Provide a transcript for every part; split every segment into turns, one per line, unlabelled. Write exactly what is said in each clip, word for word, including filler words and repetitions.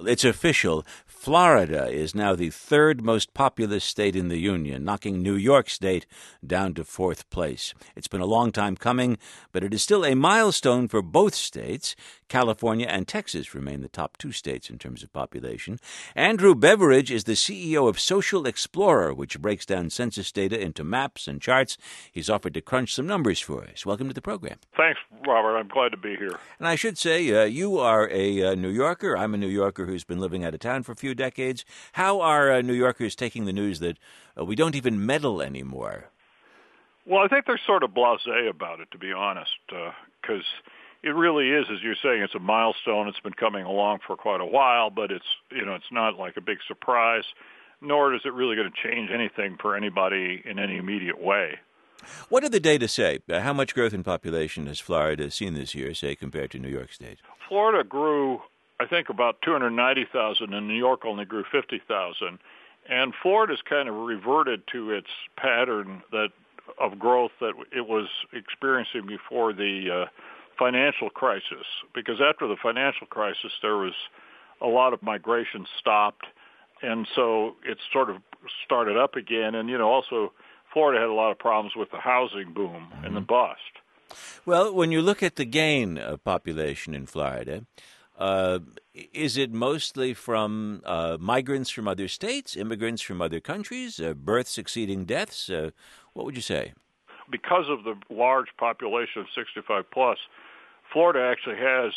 It's official. Florida is now the third most populous state in the Union, knocking New York State down to fourth place. It's been a long time coming, but it is still a milestone for both states. California and Texas remain the top two states in terms of population. Andrew Beveridge is the C E O of Social Explorer, which breaks down census data into maps and charts. He's offered to crunch some numbers for us. Welcome to the program.
Thanks, Robert. I'm glad to be here.
And I should say, uh, you are a uh, New Yorker. I'm a New Yorker who's been living out of town for a few decades. How are uh, New Yorkers taking the news that uh, we don't even meddle anymore?
Well, I think they're sort of blasé about it, to be honest, because uh, it really is, as you're saying, it's a milestone. It's been coming along for quite a while, but it's you know it's not like a big surprise, nor is it really going to change anything for anybody in any immediate way.
What do the data say? Uh, how much growth in population has Florida seen this year, say, compared to New York State?
Florida grew, I think, about two hundred ninety thousand, and New York only grew fifty thousand. And Florida's kind of reverted to its pattern that of growth that it was experiencing before the uh, financial crisis. Because after the financial crisis, there was a lot of migration stopped, and so it sort of started up again. And, you know, also Florida had a lot of problems with the housing boom mm-hmm. and the bust.
Well, when you look at the gain of population in Florida, uh, is it mostly from uh, migrants from other states, immigrants from other countries, uh, births exceeding deaths? Uh, what would you say?
Because of the large population of sixty-five plus, Florida actually has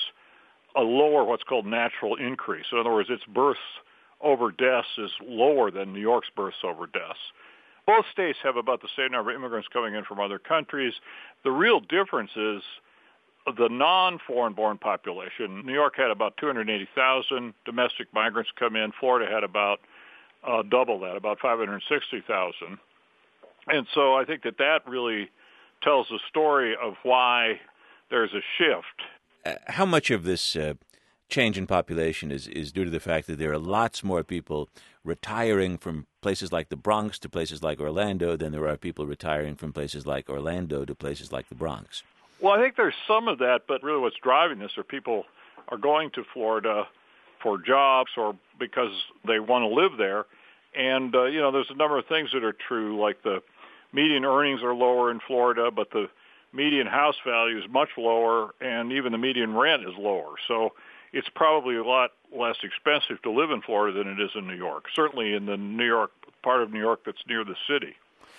a lower what's called natural increase. In other words, its births over deaths is lower than New York's births over deaths. Both states have about the same number of immigrants coming in from other countries. The real difference is the non-foreign-born population. New York had about two hundred eighty thousand domestic migrants come in. Florida had about uh, double that, about five hundred sixty thousand. And so I think that that really tells the story of why there's a shift.
Uh, how much of this uh, change in population is, is due to the fact that there are lots more people retiring from places like the Bronx to places like Orlando than there are people retiring from places like Orlando to places like the Bronx?
Well, I think there's some of that, but really what's driving this are people are going to Florida for jobs or because they want to live there. And, uh, you know, there's a number of things that are true, like the median earnings are lower in Florida, but the median house value is much lower, and even the median rent is lower. So it's probably a lot less expensive to live in Florida than it is in New York, certainly in the New York part of New York that's near the city.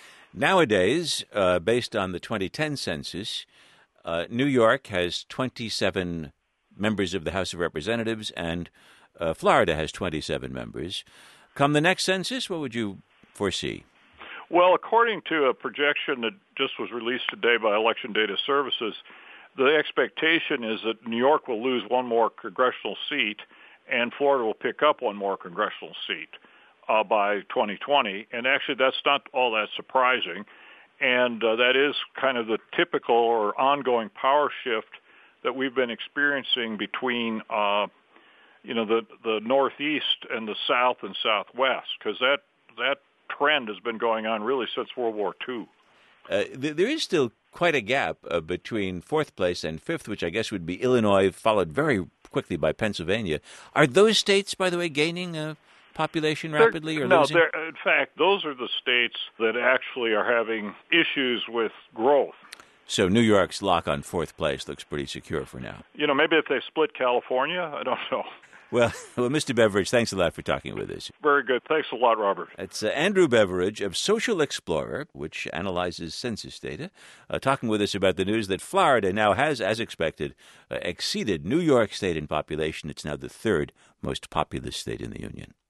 Nowadays, uh, based on the twenty ten census, uh, New York has twenty-seven members of the House of Representatives, and uh, Florida has twenty-seven members. Come the next census, what would you foresee?
Well, according to a projection that just was released today by Election Data Services, the expectation is that New York will lose one more congressional seat and Florida will pick up one more congressional seat uh, by twenty twenty. And actually, that's not all that surprising. And uh, that is kind of the typical or ongoing power shift that we've been experiencing between, uh, you know, the, the Northeast and the South and Southwest, because that, that trend has been going on really since World War Two.
Uh, th- there is still quite a gap uh, between fourth place and fifth, which I guess would be Illinois, followed very quickly by Pennsylvania. Are those states, by the way, gaining uh, population rapidly
they're,
or
no,
losing?
No, in fact, those are the states that actually are having issues with growth.
So New York's lock on fourth place looks pretty secure for now.
You know, maybe if they split California, I don't know.
Well, well, Mister Beveridge, thanks a lot for talking with us.
Very good. Thanks a lot, Robert.
It's uh, Andrew Beveridge of Social Explorer, which analyzes census data, uh, talking with us about the news that Florida now has, as expected, uh, exceeded New York State in population. It's now the third most populous state in the Union.